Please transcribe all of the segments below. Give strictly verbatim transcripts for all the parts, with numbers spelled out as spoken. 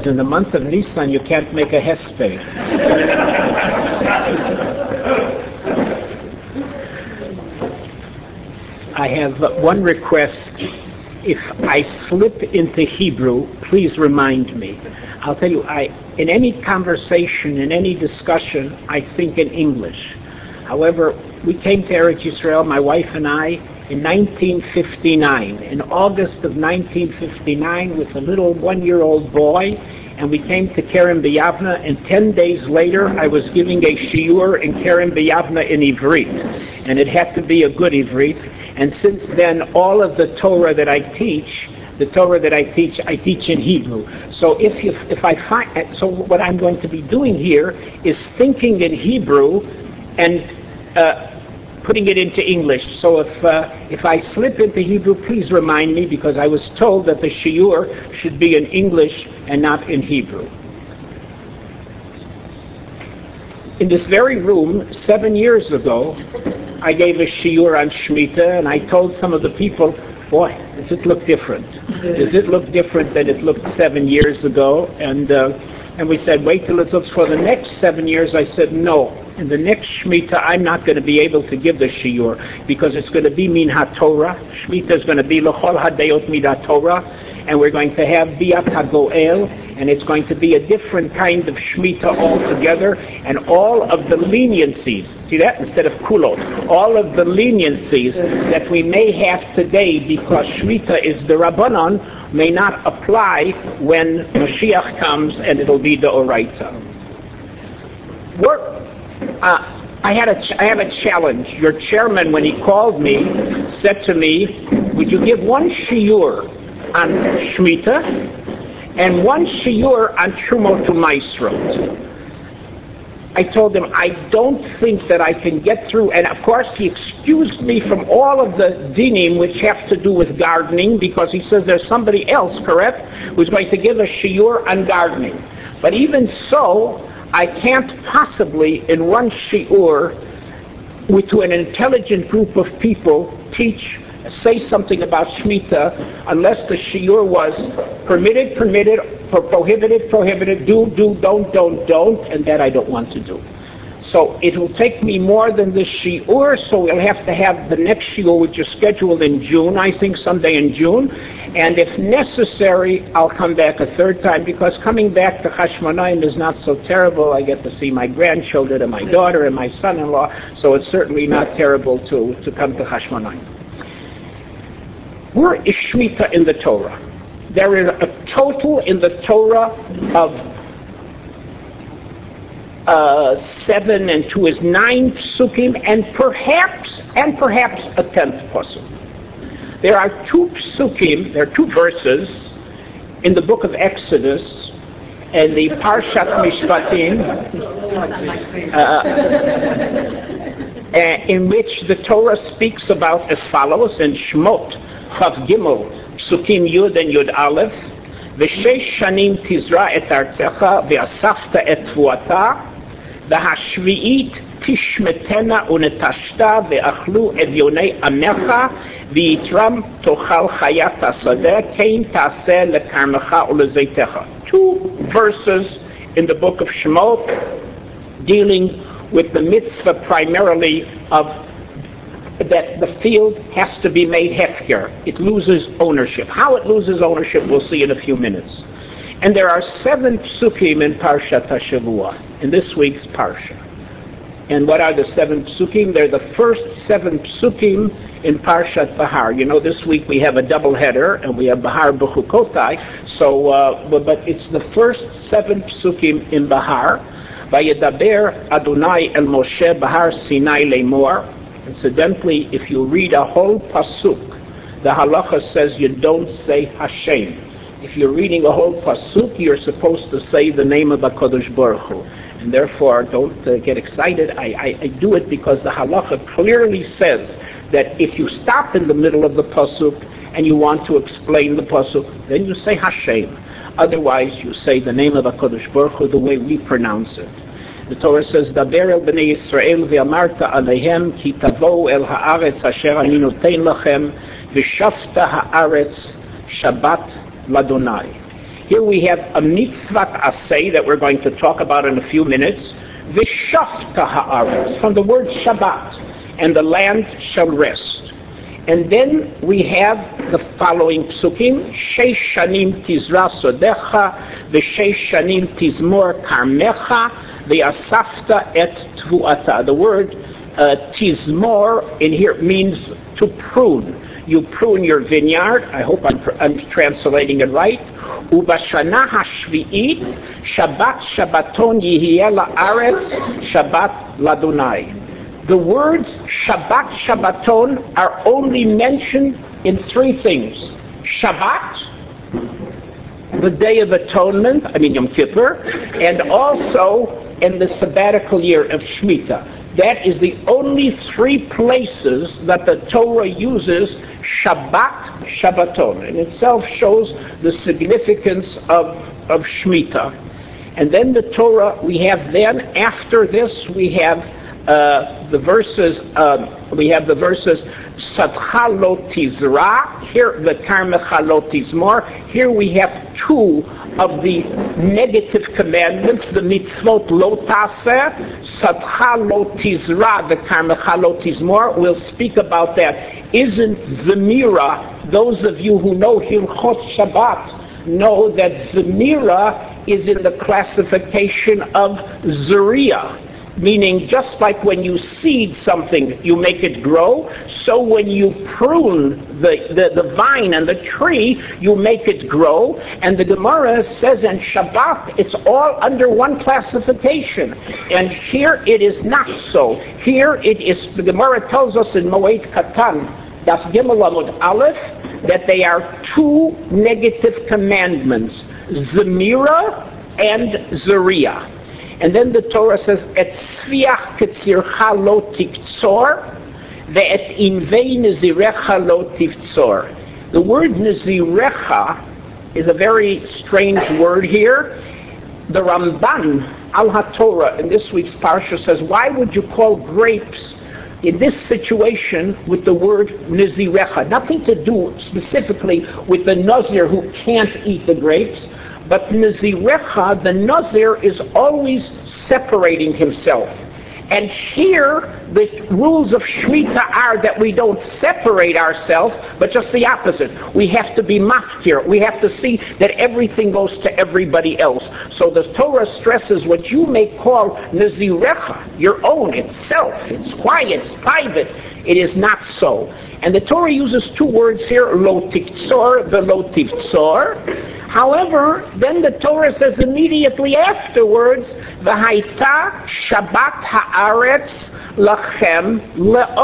in the month of Nisan you can't make a hesped. I have uh, one request. If I slip into Hebrew, please remind me. I'll tell you, I, in any conversation, in any discussion, I think in English. However, we came to Eretz Yisrael, my wife and I, in nineteen fifty-nine, in August of nineteen fifty-nine, with a little one-year-old boy, and we came to Kerem B'Yavna, and ten days later I was giving a shiur in Kerem B'Yavna in Ivrit, and it had to be a good Ivrit, and since then all of the Torah that I teach, the Torah that I teach, I teach in Hebrew. So if you, if I find, so what I'm going to be doing here is thinking in Hebrew and uh, putting it into English. So if uh, if I slip into Hebrew, please remind me, because I was told that the shiur should be in English and not in Hebrew. In this very room, seven years ago, I gave a shiur on Shemitah, and I told some of the people, boy, does it look different? Does it look different than it looked seven years ago? And uh, and we said, wait till it looks for the next seven years. I said, no. In the next Shemitah, I'm not going to be able to give the shiur, because it's going to be min ha-Torah. Shemitah is going to be l'chol hadayot min ha-Torah, and we're going to have biat ha-goel, and it's going to be a different kind of Shemitah altogether, and all of the leniencies, see that, instead of kulot, all of the leniencies that we may have today because Shemitah is the Rabbanon may not apply when Mashiach comes, and it'll be the Oraita. We're, uh, I had a ch- I have a challenge. Your chairman, when he called me, said to me, would you give one shiur on Shemitah and one shiur on Trumot U'Maasrot? I told him, I don't think that I can get through, and of course he excused me from all of the dinim which have to do with gardening, because he says there's somebody else, correct, who's going to give a shiur on gardening. But even so, I can't possibly, in one shiur, with to an intelligent group of people, teach, say something about Shemitah, unless the shiur was permitted, permitted, for prohibited, prohibited, do, do, don't, don't, don't, and that I don't want to do. So it will take me more than the shiur, so we'll have to have the next shiur, which is scheduled in June, I think someday in June, and if necessary, I'll come back a third time, because coming back to Chashmonaim is not so terrible. I get to see my grandchildren and my daughter and my son-in-law, so it's certainly not terrible to, to come to Chashmonaim. Where is Shemitah in the Torah? There is a total in the Torah of uh, seven and two is nine psukim, and perhaps and perhaps a tenth pasuk. There are two psukim, there are two verses in the book of Exodus and the Parshat Mishpatim, uh, in which the Torah speaks about as follows in Shmot Chav Gimel Psukim Yud and Yud Aleph, V'shesh shanim tizra et artzecha ve'asafta et tvuata v'hashvi'it tishmetena unetashta ve'achlu evyonei amecha v'yitram tochal chayat hasadeh kein taseh lekarmecha ulezeitecha. Two verses in the book of Shemot dealing with the mitzvah primarily of that the field has to be made hefker. It loses ownership. How it loses ownership, we'll see in a few minutes. And there are seven psukim in Parshat HaShavua, in this week's Parsha. And what are the seven psukim? They're the first seven psukim in Parshat Bahar. You know, this week we have a double header, and we have Bahar B'chukotai, so, uh, but, but it's the first seven psukim in Bahar. Vayedaber Adonai El Moshe Bahar Sinai Lemor. Incidentally, if you read a whole pasuk, the halacha says you don't say Hashem. If you're reading a whole pasuk, you're supposed to say the name of HaKadosh Baruch Hu. And therefore, don't uh, get excited. I, I, I do it because the halacha clearly says that if you stop in the middle of the pasuk and you want to explain the pasuk, then you say Hashem. Otherwise, you say the name of HaKadosh Baruch Hu the way we pronounce it. The Torah says, Daber el bnei Yisrael ve'amarta aleihem ki tavou el haaretz asher ani noten lachem v'shafta haaretz Shabbat l'Adonai. Here we have a mitzvat aseh that we're going to talk about in a few minutes. V'shafta ha'aretz, from the word Shabbat, and the land shall rest. And then we have the following psukim: Sheish shanim tizra sodecha, v'sheish shanim tizmor karmecha, v'asafta et tvuata. The word uh, tizmor in here means to prune. You prune your vineyard. I hope I'm, I'm translating it right. Ubashana hashvi'it, Shabbat Shabbaton yihiyeh la'aretz, Shabbat ladunai. The words Shabbat Shabbaton are only mentioned in three things: Shabbat, the Day of Atonement, I mean Yom Kippur, and also in the sabbatical year of Shemitah. That is the only three places that the Torah uses Shabbat Shabbaton. In itself shows the significance of, of Shemitah. And then the Torah, we have then, after this, we have uh, the verses, uh, we have the verses, Sadcha lo tizra, here the Karmecha lo tizmor. Here we have two of the negative commandments, the mitzvot lo taseh, Sadcha lo tizra, the Karmecha lo tizmor. We'll speak about that. Isn't Zemira, those of you who know Hilchot Shabbat, know that Zemira is in the classification of Zuriya. Meaning, just like when you seed something, you make it grow, so when you prune the, the, the vine and the tree, you make it grow. And the Gemara says in Shabbat, it's all under one classification. And here it is not so. Here it is, the Gemara tells us in Moed Katan, Das Gimel Amud Aleph, that they are two negative commandments, Zemira and Zuriya. And then the Torah says, Et tzviach ketzircha lo tiktzor, ve'et invei nezirecha lo tivtzor. The word nezirecha is a very strange word here. The Ramban al HaTorah in this week's parsha says, why would you call grapes in this situation with the word nezirecha? Nothing to do specifically with the Nazir who can't eat the grapes. But Nazirecha, the Nazir, is always separating himself. And here, the rules of Shemitah are that we don't separate ourselves, but just the opposite. We have to be mafkir. We have to see that everything goes to everybody else. So the Torah stresses what you may call Nazirecha, your own, itself. It's quiet, it's private. It is not so. And the Torah uses two words here, lo tiktzor, the lo tivtzor. However, then the Torah says immediately afterwards, V'haita Shabbat ha'aretz lachem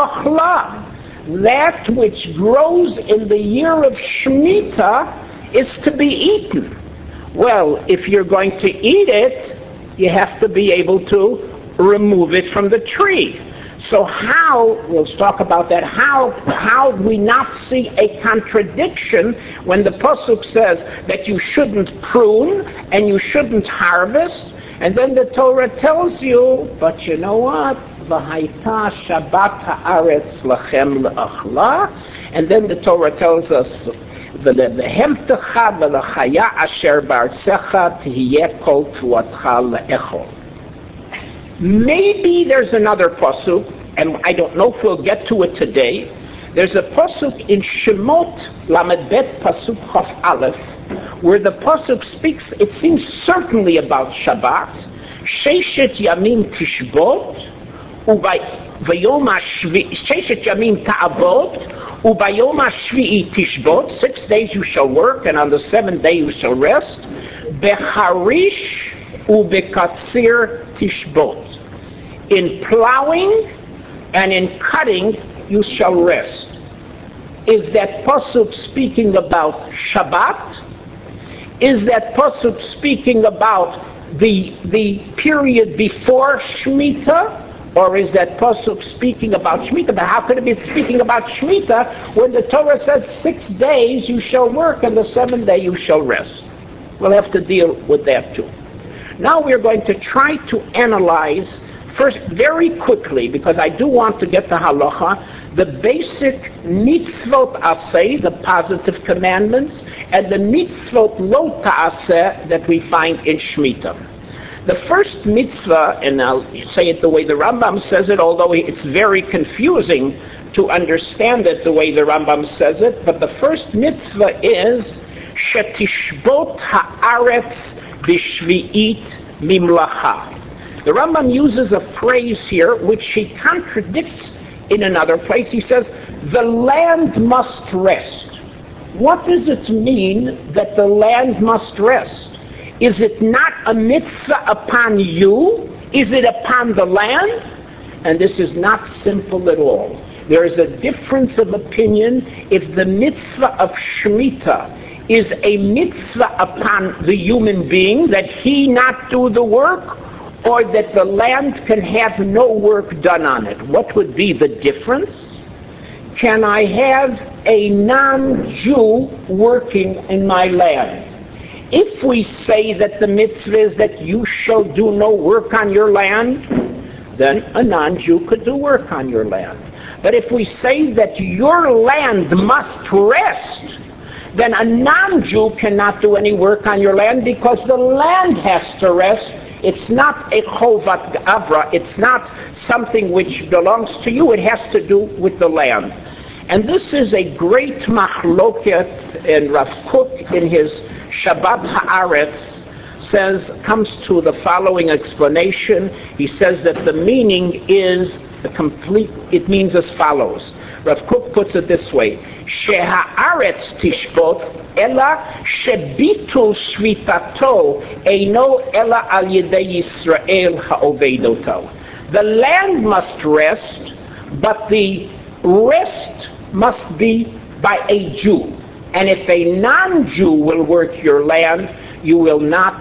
le'ochla. That which grows in the year of Shemitah is to be eaten. Well, if you're going to eat it, you have to be able to remove it from the tree. So how, we'll talk about that, how how do we not see a contradiction when the Pasuk says that you shouldn't prune and you shouldn't harvest, and then the Torah tells you, but you know what? V'haita Shabbat ha'aretz lachem le'achla, and then the Torah tells us, v'lehemtecha v'lechaya asher ba'artzecha tihiyeh kol tvuatcha le'echol. Maybe there's another pasuk, and I don't know if we'll get to it today. There's a pasuk in Shemot Lamed Bet pasuk Chaf Aleph, where the pasuk speaks, it seems certainly about Shabbat. Sheishet Yamim Tishbot, Vayom Hashvi, Sheishet Yamim Ta'avot, Ubayom Hashvi'i Tishbot. Six days you shall work, and on the seventh day you shall rest. Becharish Ubekatsir Tishbot. In plowing and in cutting you shall rest. Is that pasuk speaking about Shabbat? Is that pasuk speaking about the the period before Shemitah? Or is that pasuk speaking about Shemitah? But how could it be speaking about Shemitah when the Torah says six days you shall work and the seventh day you shall rest? We'll have to deal with that too. Now we're going to try to analyze First, very quickly, because I do want to get to halacha, the basic mitzvot aseh, the positive commandments, and the mitzvot lo ta'aseh that we find in Shemitah. The first mitzvah, and I'll say it the way the Rambam says it, although it's very confusing to understand it the way the Rambam says it, but the first mitzvah is shetishbot haaretz b'shvi'it mimlacha. The Rambam uses a phrase here which he contradicts in another place. He says, the land must rest. What does it mean that the land must rest? Is it not a mitzvah upon you? Is it upon the land? And this is not simple at all. There is a difference of opinion if the mitzvah of Shemitah is a mitzvah upon the human being, that he not do the work, or that the land can have no work done on it. What would be the difference? Can I have a non-Jew working in my land? If we say that the mitzvah is that you shall do no work on your land, then a non-Jew could do work on your land. But if we say that your land must rest, then a non-Jew cannot do any work on your land because the land has to rest. It's not a chovat gavra. It's not something which belongs to you. It has to do with the land. And this is a great machloket, and Rav Kook in his Shabbat Haaretz says, comes to the following explanation. He says that the meaning is a complete, it means as follows. Rav Kook puts it this way: Sheha'aretz tishbot ela shebitul shvitato eino ela al yedei Yisrael ha'ovedoto. The land must rest, but the rest must be by a Jew. And if a non-Jew will work your land, you will not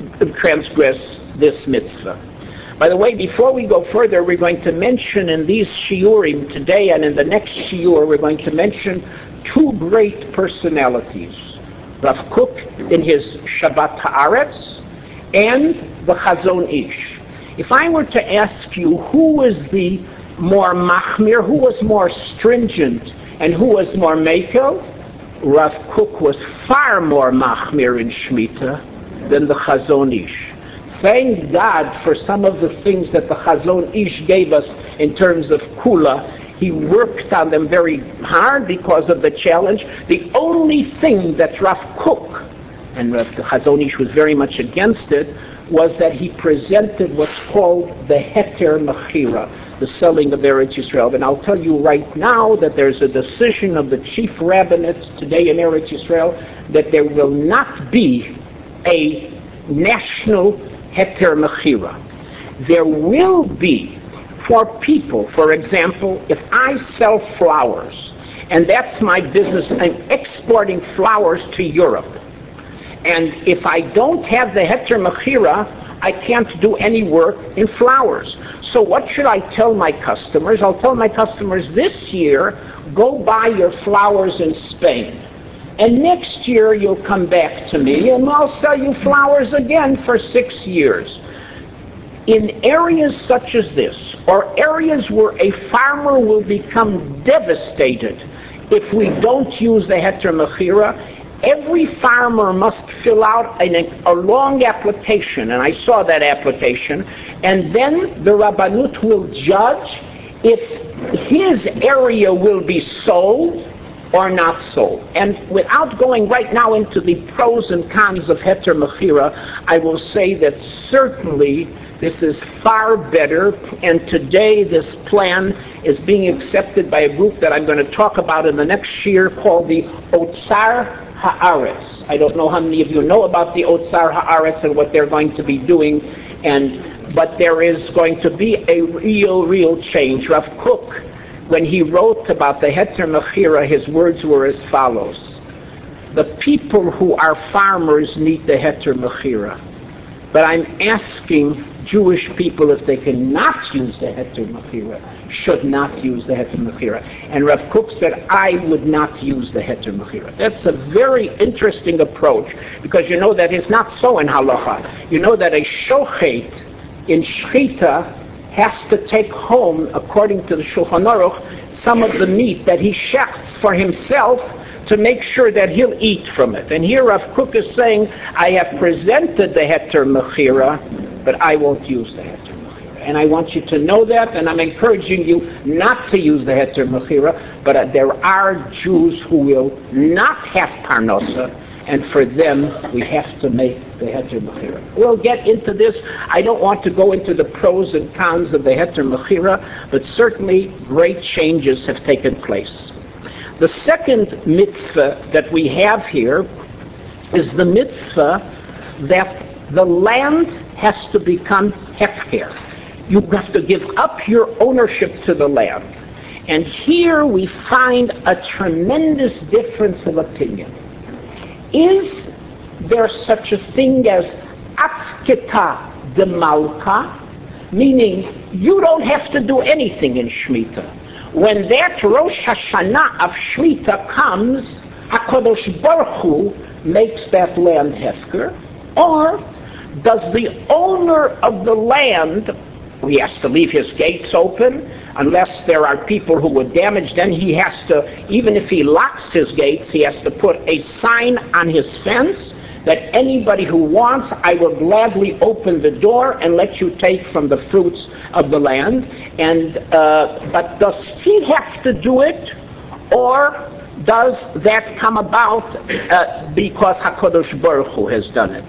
transgress this mitzvah. By the way, before we go further, we're going to mention in these shiurim today and in the next shiur, we're going to mention two great personalities. Rav Kook in his Shabbat Haaretz and the Chazon Ish. If I were to ask you who was the more machmir, who was more stringent, and who was more mekel, Rav Kook was far more machmir in Shemitah than the Chazon Ish. Thank God for some of the things that the Chazon Ish gave us in terms of kula. He worked on them very hard because of the challenge. The only thing that Rav Kook, and Rav Chazon Ish was very much against it, was that he presented what's called the heter mechira, the selling of Eretz Yisrael. And I'll tell you right now that there's a decision of the chief rabbinate today in Eretz Yisrael that there will not be a national heter mechira. There will be for people, for example, if I sell flowers, and that's my business, I'm exporting flowers to Europe, and if I don't have the heter mechira, I can't do any work in flowers. So what should I tell my customers? I'll tell my customers this year, go buy your flowers in Spain. And next year you'll come back to me and I'll sell you flowers again for six years. In areas such as this, or areas where a farmer will become devastated if we don't use the heter mechira, every farmer must fill out an, a long application, and I saw that application, and then the Rabbanut will judge if his area will be sold or not sold. And without going right now into the pros and cons of heter mechira, I will say that certainly this is far better, and today this plan is being accepted by a group that I'm going to talk about in the next year called the Otsar Haaretz. I don't know how many of you know about the Otsar Haaretz and what they're going to be doing, and but there is going to be a real, real change. Rav Kook, when he wrote about the heter mechira, his words were as follows: the people who are farmers need the heter mechira, but I'm asking Jewish people, if they cannot use the heter mechira, should not use the heter mechira. And Rav Kook said, I would not use the heter mechira. That's a very interesting approach, because you know that it's not so in halacha. You know that a shochet in shchita has to take home, according to the Shulchan Aruch, some of the meat that he shechts for himself to make sure that he'll eat from it. And here Rav Kook is saying, I have presented the Heter Mechira, but I won't use the Heter Mechira. And I want you to know that, and I'm encouraging you not to use the Heter Mechira, but uh, there are Jews who will not have Parnosa, and for them, we have to make the Heter Mechira. We'll get into this. I don't want to go into the pros and cons of the Heter Mechira, but certainly great changes have taken place. The second mitzvah that we have here is the mitzvah that the land has to become hefker. You have to give up your ownership to the land. And here we find a tremendous difference of opinion. Is there such a thing as afketa de malka, meaning you don't have to do anything in Shemitah? When that Rosh Hashanah of Shemitah comes, HaKadosh Baruch Hu makes that land hefker? Or does the owner of the land, he has to leave his gates open, unless there are people who would damage, then he has to, even if he locks his gates, he has to put a sign on his fence that anybody who wants, I will gladly open the door and let you take from the fruits of the land. And uh, but does he have to do it, or does that come about uh, because HaKadosh Baruch Hu has done it?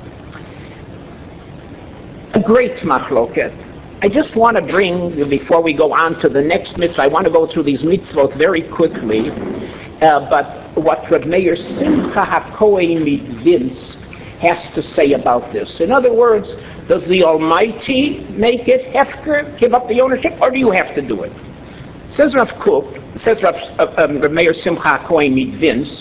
A great machloket. I just want to bring, before we go on to the next mitzvah, I want to go through these mitzvot very quickly, uh, but what Reb Meir Simcha HaKohen Midvinsk has to say about this. In other words, does the Almighty make it hefker, give up the ownership, or do you have to do it? Says Rav Kook, says Rav, uh, um, Reb Meir Simcha HaKohen Midvinsk,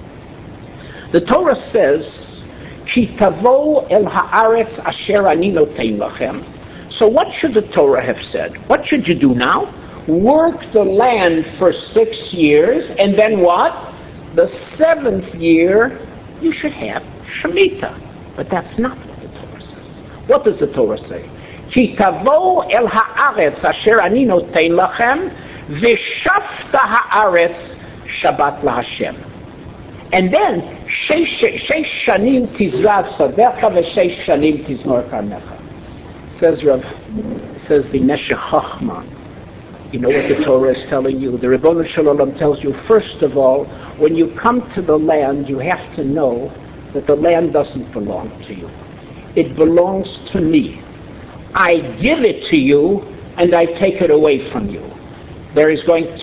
the Torah says, Ki tavo el haaretz asher ani notein lachem. So what should the Torah have said? What should you do now? Work the land for six years, and then what? The seventh year, you should have Shemitah. But that's not what the Torah says. What does the Torah say? Ki tavo el haaretz asher ani notein lachem v'shafta haaretz Shabbat laHashem. And then, sheish shanim tizra sadecha v'sheish shanim tizmor karmecha. Says Rav, says the Meshech Chochmah. You know what the Torah is telling you? The Ribono Shel Olam tells you, first of all, when you come to the land, you have to know that the land doesn't belong to you. It belongs to me. I give it to you, and I take it away from you. There is going to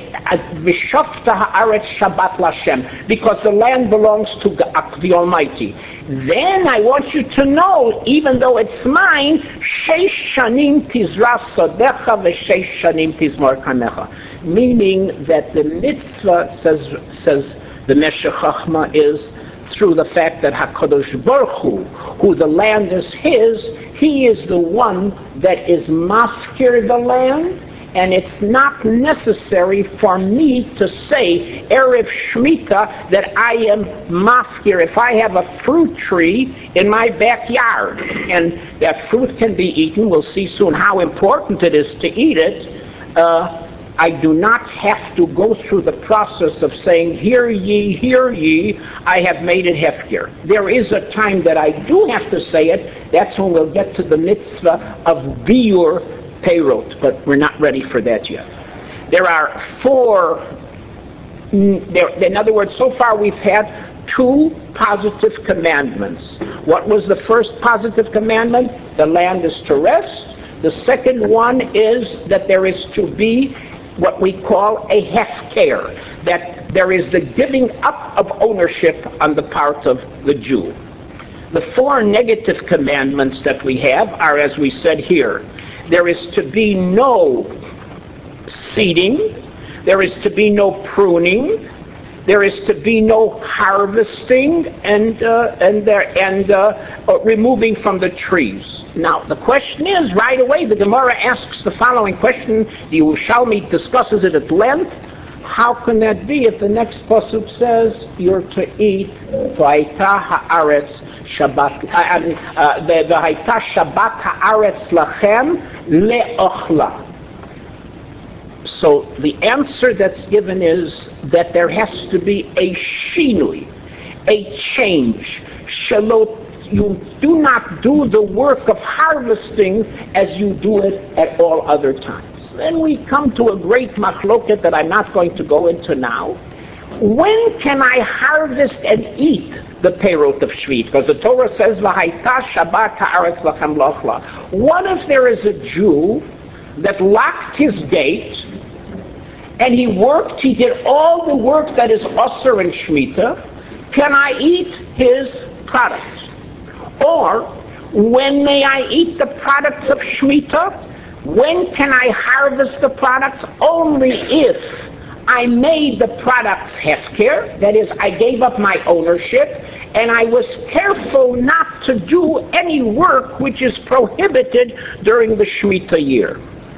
V'shafta haaretz Shabbat laHashem, because the land belongs to the Almighty. Then I want you to know, even though it's mine, sheish shanim tizra sadecha v'sheish shanim tizmor karmecha. Meaning that the mitzvah, says says the Meshech Chochmah, is through the fact that HaKadosh Baruch Hu, who the land is his, he is the one that is mafkir the land. And it's not necessary for me to say, Erev Shemitah, that I am mafkir. If I have a fruit tree in my backyard, and that fruit can be eaten, we'll see soon how important it is to eat it, uh, I do not have to go through the process of saying, hear ye, hear ye, I have made it hefker. There is a time that I do have to say it. That's when we'll get to the mitzvah of biur Peirot, but we're not ready for that yet. There are four, there, in other words, so far we've had two positive commandments. What was the first positive commandment? The land is to rest. The second one is that there is to be what we call a hefker, that there is the giving up of ownership on the part of the Jew. The four negative commandments that we have are, as we said here, there is to be no seeding, there is to be no pruning, there is to be no harvesting and uh, and there and uh, uh, removing from the trees. Now the question is, right away the Gemara asks the following question. The Yerushalmi discusses it at length. how can that be if the next pasuk says you're to eat v'haita haaretz Shabbat, uh, the v'haita Shabbat haaretz lachem le'ochla? So the answer that's given is that there has to be a shinui, a change. Shalot, you do not do the work of harvesting as you do it at all other times. Then we come to a great machloket that I'm not going to go into now. When can I harvest and eat the perot of Shvit? Because the Torah says, "V'haita Shabbat haaretz lachem lochla." What if there is a Jew that locked his gate and he worked, he did all the work that is Osir and Shemitah? Can I eat his products? Or, when may I eat the products of Shemitah? When can I harvest the products? Only if I made the products hefker, that is, I gave up my ownership, and I was careful not to do any work which is prohibited during the Shemitah year.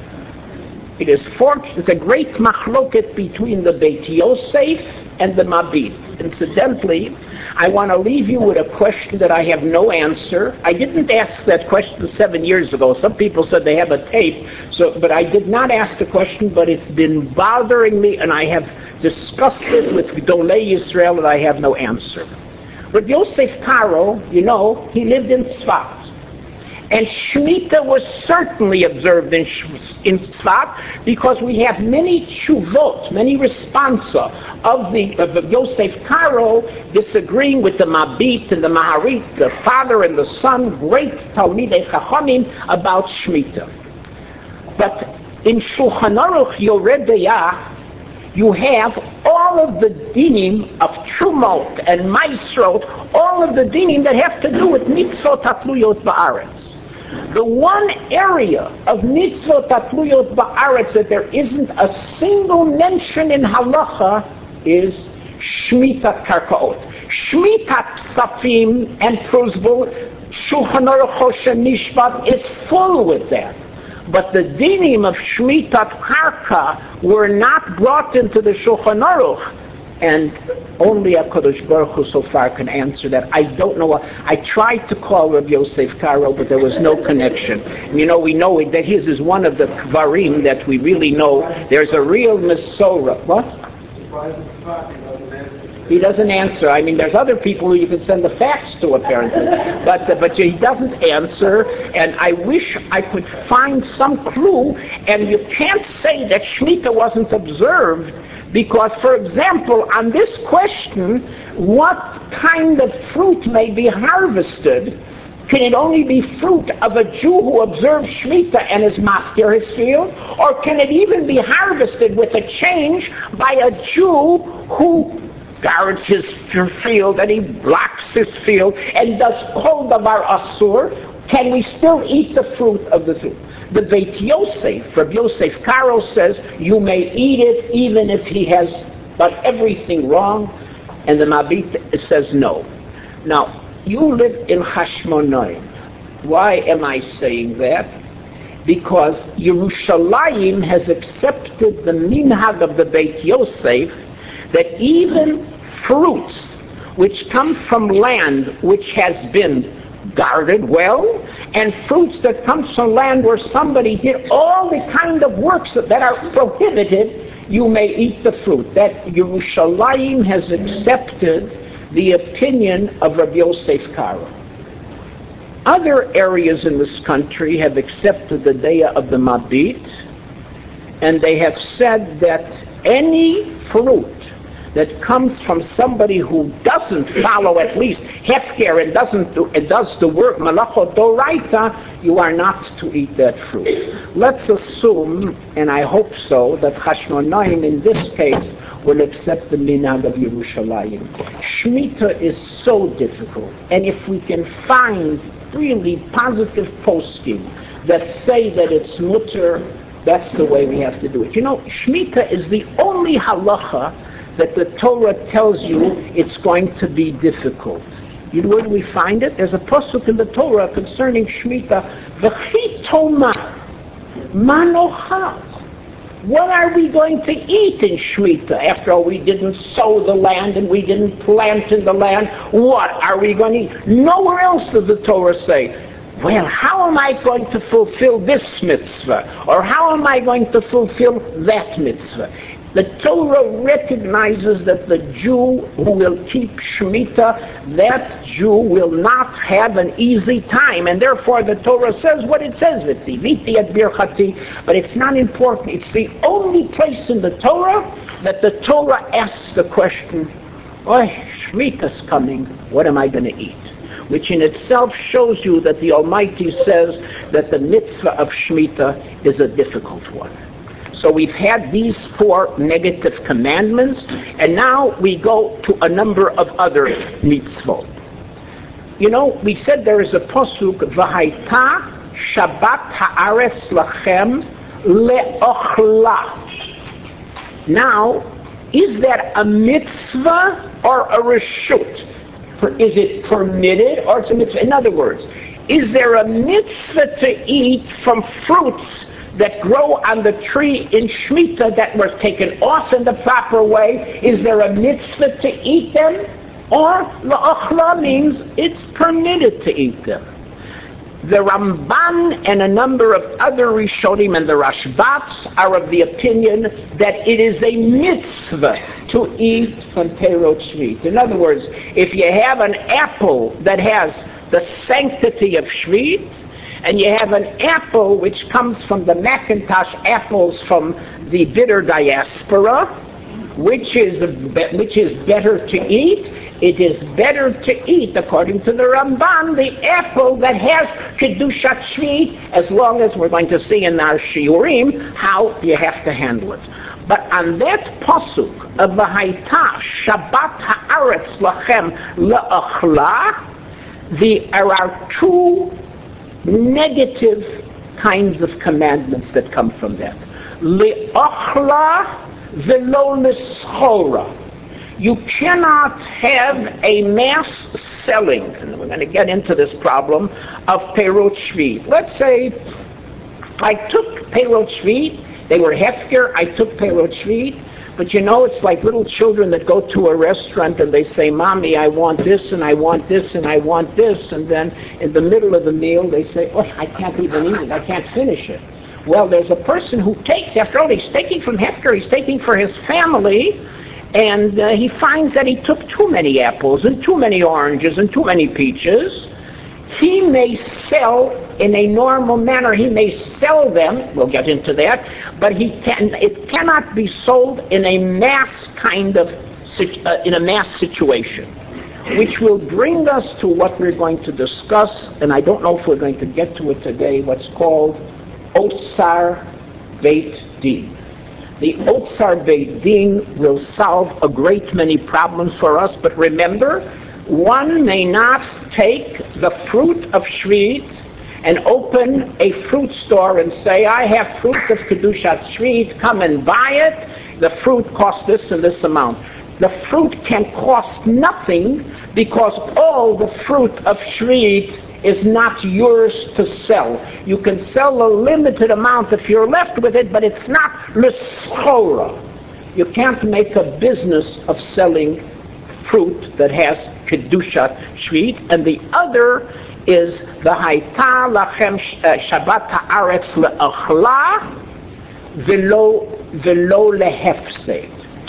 It is fortunate, it's a great machloket between the Beit Yosef and the Mabit. Incidentally, I want to leave you with a question that I have no answer. I didn't ask that question seven years ago. Some people said they have a tape, so but I did not ask the question, but it's been bothering me, and I have discussed it with Gedolei Yisrael, and I have no answer. But Yosef Karo, you know, he lived in Tzfat. And Shemitah was certainly observed in, in Tzfat because we have many tshuvot, many responsa of the of Yosef Karo disagreeing with the Mabit and the Maharit, the father and the son, great Talmidei Chachamim, about Shemitah. But in Shulchan Aruch Yored Deyah, you have all of the dinim of Trumot and Maisrot, all of the dinim that have to do with mitzvot hatluyot ba'aretz. The one area of mitzvot hatluyot ba'aretz that there isn't a single mention in halacha is Shmitat Karkaot. Shmitat Ksafim and Pruzbul, Shulchan Aruch Choshen Mishpat is full with that. But the dinim of Shmitat Karka were not brought into the Shulchan Aruch. And only HaKadosh Baruch Hu so far can answer that. I don't know. I tried to call Rabbi Yosef Karo, but there was no connection. And you know, we know that his is one of the kvarim that we really know. There's a real Mesorah. What? He doesn't answer. I mean, there's other people who you can send the fax to, apparently. But uh, but he doesn't answer, and I wish I could find some clue. And you can't say that Shemitah wasn't observed, because, for example, on this question, what kind of fruit may be harvested? Can it only be fruit of a Jew who observes Shemitah and is mafkir his field? Or can it even be harvested with a change by a Jew who guards his field and he blocks his field and does kol davar asur? Can we still eat the fruit of the fruit? The Beit Yosef, Rabbi Yosef Karo says, you may eat it even if he has done everything wrong, and the Mabit says no. Now, you live in Hashmonaim. Why am I saying that? Because Yerushalayim has accepted the minhag of the Beit Yosef that even fruits which come from land which has been guarded well, and fruits that come from land where somebody did all the kind of works that are prohibited, you may eat the fruit. That Yerushalayim has accepted the opinion of Rabbi Yosef Karo. Other areas in this country have accepted the Deya of the Mabit, and they have said that any fruit that comes from somebody who doesn't follow at least hefker and doesn't do, and does the work malachot doraita, you are not to eat that fruit. Let's assume, and I hope so, that Hashmonaim in this case will accept the minhag of Yerushalayim. Shemitah is so difficult, and if we can find really positive poskim that say that it's mutter, that's the way we have to do it. You know, Shemitah is the only halacha that the Torah tells you it's going to be difficult. You know where do we find it? There's a pasuk in the Torah concerning Shemitah. V'chi tomar manochal. What are we going to eat in Shemitah? After all, we didn't sow the land and we didn't plant in the land. What are we going to eat? Nowhere else does the Torah say, well, how am I going to fulfill this mitzvah? Or how am I going to fulfill that mitzvah? The Torah recognizes that the Jew who will keep Shemitah, that Jew will not have an easy time. And therefore the Torah says what it says, V'tziviti et birchati, but it's not important. It's the only place in the Torah that the Torah asks the question, oh, Shemitah's coming, what am I going to eat? Which in itself shows you that the Almighty says that the mitzvah of Shemitah is a difficult one. So we've had these four negative commandments, and now we go to a number of other mitzvot. You know, we said there is a pasuk, V'haita Shabbat haaretz lachem le'ochla. Now, is that a mitzvah or a reshut? Is it permitted or it's a mitzvah? In other words, is there a mitzvah to eat from fruits that grow on the tree in Shemitah that were taken off in the proper way? Is there a mitzvah to eat them? Or la'ochla means it's permitted to eat them. The Ramban and a number of other Rishonim and the Rashbats are of the opinion that it is a mitzvah to eat from Perot Shvit. In other words, if you have an apple that has the sanctity of Shvit, and you have an apple which comes from the Macintosh apples from the bitter diaspora, which is which is better to eat. It is better to eat, according to the Ramban, the apple that has Kedushat Shvit, as long as we're going to see in our Shiurim how you have to handle it. But on that pasuk of V'haita Shabbat haaretz lachem le'ochla, there are two negative kinds of commandments that come from that. Le'ochla velo l'schora. You cannot have a mass selling, and we're going to get into this problem, of Perot Shvit. Let's say I took Perot Shvit, they were hefker, I took Perot Shvit, but you know, it's like little children that go to a restaurant and they say, Mommy, I want this, and I want this, and I want this, and then in the middle of the meal they say, oh, I can't even eat it, I can't finish it. Well, there's a person who takes, after all, he's taking from hefker, he's taking for his family, and uh, he finds that he took too many apples and too many oranges and too many peaches. He may sell in a normal manner, he may sell them, we'll get into that, but he can, it cannot be sold in a mass kind of, uh, in a mass situation, which will bring us to what we're going to discuss, and I don't know if we're going to get to it today, what's called Otsar Beit Din. The Otsar Beit Din will solve a great many problems for us, but remember, one may not take the fruit of Shvit and open a fruit store and say, I have fruit of Kedushat Shvit, come and buy it, the fruit costs this and this amount. The fruit can cost nothing because all the fruit of Shvit is not yours to sell. You can sell a limited amount if you're left with it, but it's not l'schora. You can't make a business of selling fruit that has Kedushat Shvit. And the other is the Haita Lachem Shabbat Haaretz Le'ochla Velo Velo Lehefsed.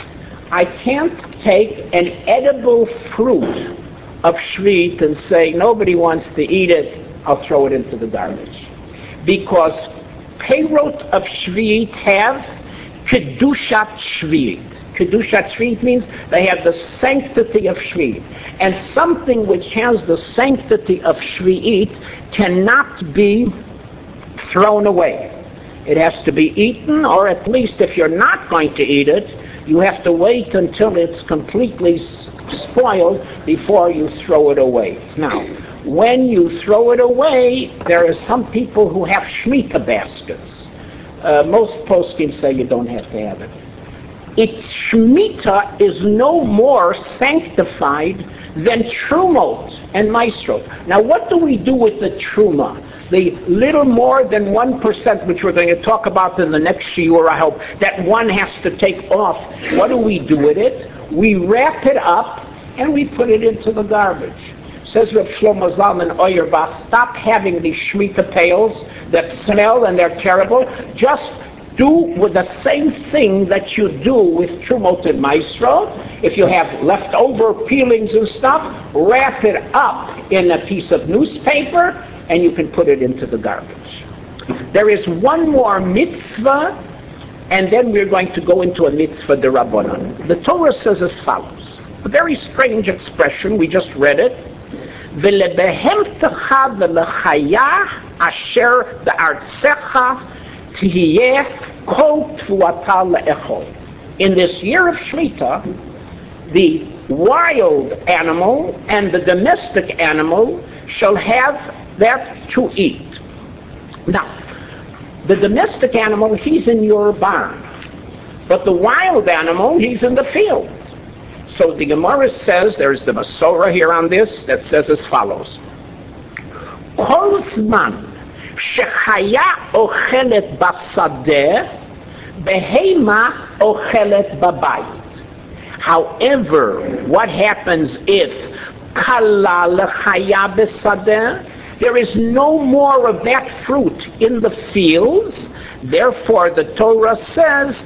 I can't take an edible fruit of Shvit and say, nobody wants to eat it, I'll throw it into the garbage. Because Perot of Shvit have Kedushat Shvit. Kedushat Shvit means they have the sanctity of Shvit. And something which has the sanctity of Shvit cannot be thrown away. It has to be eaten, or at least if you're not going to eat it, you have to wait until it's completely spoiled before you throw it away. Now, when you throw it away, there are some people who have Shemitah baskets. Uh, most poskim say you don't have to have it. its Shemitah is no more sanctified than Trumot and Maasrot. Now, what do we do with the Truma? The little more than one percent, which we're going to talk about in the next shiur, I hope, that one has to take off. What do we do with it? We wrap it up and we put it into the garbage. Says Reb Shlomo Zalman Auerbach, stop having these Shemitah pails that smell and they're terrible. Just do with the same thing that you do with Trumot and Maasrot. If you have leftover peelings and stuff, wrap it up in a piece of newspaper and you can put it into the garbage. There is one more mitzvah, and then we're going to go into a mitzvah d'Rabbanan. The Torah says as follows, a very strange expression, we just read it. V'lebehemtecha v'lechayah asher be'artzecha tihiyeh kol tfuata le'echol. In this year of Shemitah, the wild animal and the domestic animal shall have that to eat. Now, the domestic animal, he's in your barn, but the wild animal, he's in the field. So the Gemara says, there's the Masorah here on this, that says as follows. Kol zman shechaya ochelet basadeh, behema ochelet babayit. However, what happens if kala lechaya besadeh? There is no more of that fruit in the fields. Therefore, the Torah says,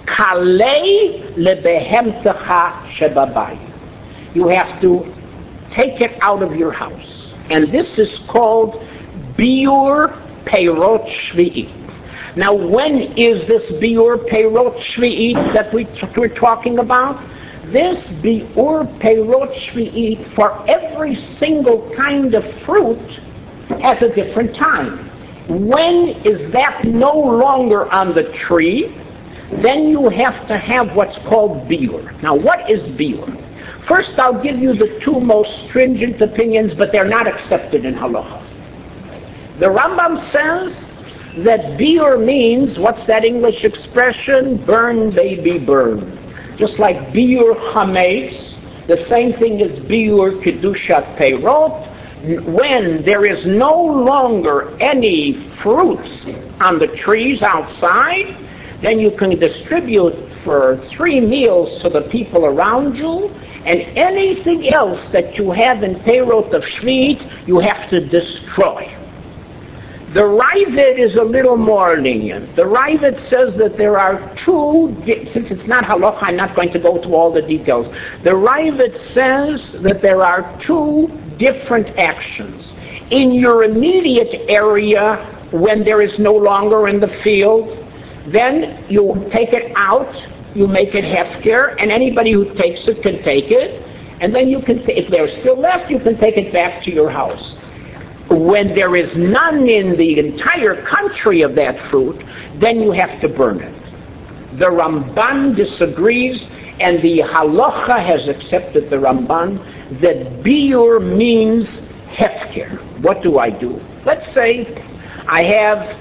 kalei lebehemtecha shebabayit. You have to take it out of your house. And this is called biur peirot shvi'it. Now, when is this biur peirot shvi'it that we t- we're talking about? This biur peirot shvi'it for every single kind of fruit has a different time. When is that no longer on the tree? Then you have to have what's called biur. Now, what is biur? First, I'll give you the two most stringent opinions, but they're not accepted in halacha. The Rambam says that biur means, what's that English expression? Burn, baby, burn. Just like biur chametz, the same thing as biur kedushat peirot. When there is no longer any fruits on the trees outside, then you can distribute for three meals to the people around you, and anything else that you have in Peirot of Shvit, you have to destroy. The Ravid is a little more lenient. The Ravid says that there are two, since it's not halacha, I'm not going to go to all the details. The Ravid says that there are two different actions. In your immediate area, when there is no longer in the field, then you take it out, you make it hefker, and anybody who takes it can take it, and then you can, if there's still left, you can take it back to your house. When there is none in the entire country of that fruit, then you have to burn it. The Ramban disagrees, and the halacha has accepted the Ramban that biur means hefker. What do I do? Let's say I have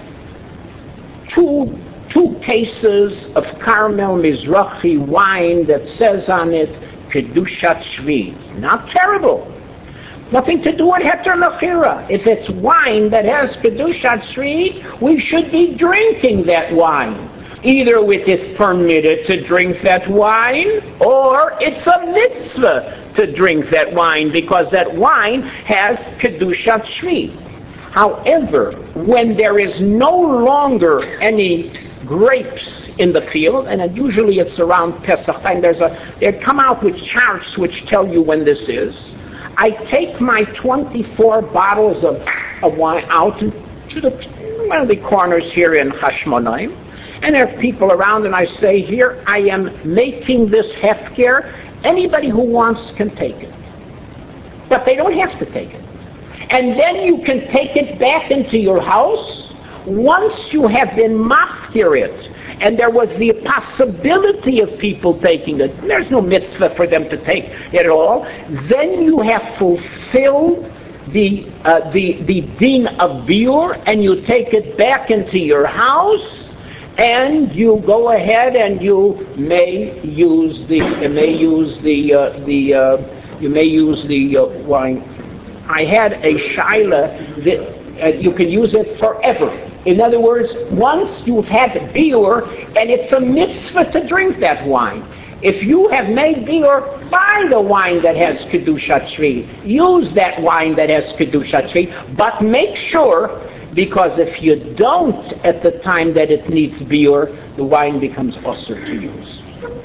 two two cases of Carmel Mizrahi wine that says on it Kedushat Shvit. Not terrible. Nothing to do with Heter Mechira. If it's wine that has Kedushat Shvit, we should be drinking that wine. Either it is permitted to drink that wine, or it's a mitzvah to drink that wine, because that wine has Kedushat Shvit. However, when there is no longer any grapes in the field, and usually it's around Pesach time, there's a, they come out with charts which tell you when this is. I take my twenty-four bottles of, of wine out to the, one of the corners here in Hashmonaim, and there are people around, and I say, here I am making this hefker. Anybody who wants can take it. But they don't have to take it. And then you can take it back into your house once you have been mafkir it. And there was the possibility of people taking it. There's no mitzvah for them to take it at all. Then you have fulfilled the uh, the the din of biur, and you take it back into your house, and you go ahead and you may use the you may use the uh, the uh, you may use the uh, wine. I had a shaila that uh, you can use it forever. In other words, once you've had biur, and it's a mitzvah to drink that wine. If you have made biur, buy the wine that has kedushat shvi. Use that wine that has kedushat shvi, but make sure. Because if you don't at the time that it needs biur, the wine becomes osur to use.